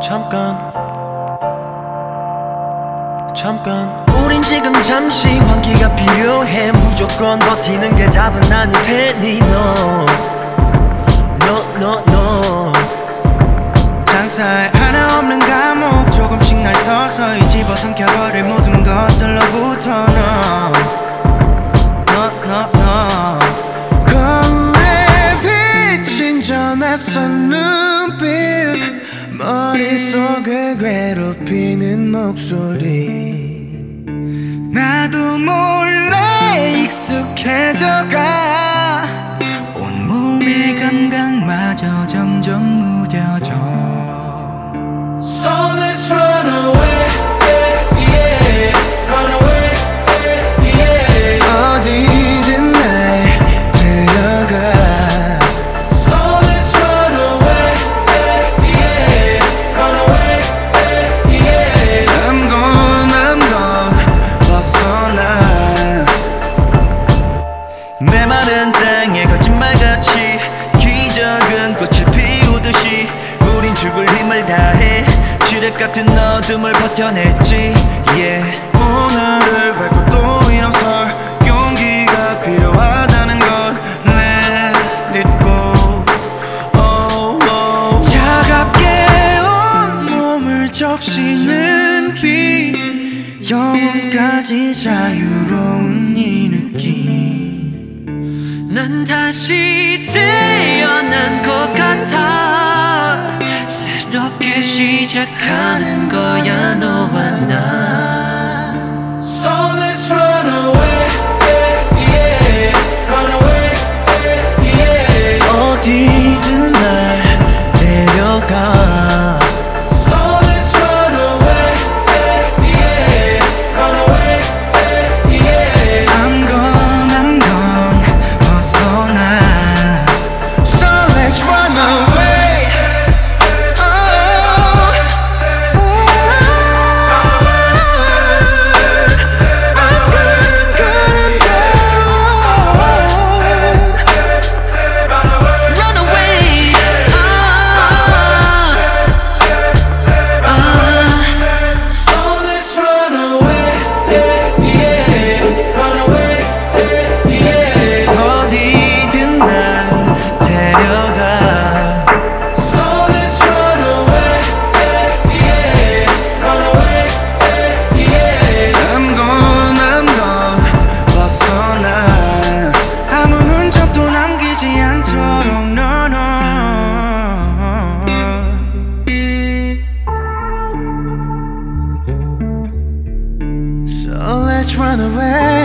잠깐 우린 지금 잠시 환기가 필요해. 무조건 버티는 게 답은 아닐 테니 No 장사에 하나 없는 감옥 조금씩 날 서서히 집어삼켜버릴 모든 것들로부터 No 거울에 비친 저 낯선 눈빛 머릿속을 괴롭히는 목소리 나도 몰래 익숙해져가 온몸의 감각마저 점점 무뎌져 So let's run away, yeah, run away, yeah. 어디든 날 데려가 So let's run away, yeah, run away, yeah. I'm gone 벗어나 메마른 땅에 거짓말같이 기적은 꽃을 피우듯이 우린 죽을 힘을 다해 지뢰 같은 어둠을 버텨냈지 yeah. 오늘을 밟고 또 일어설 용기가 필요하다는 걸 Let it go 차갑게 온몸을 적시는 비 영혼까지 자유로운 이 느낌 난 다시 태어난 것 같아 새롭게 시작하는 거야 너와 나 So let's run away, yeah, run away, yeah. 어디든 날 데려가 So let's run away, yeah, run away, yeah. I'm gone 벗어나 So let's run away. So let's run away.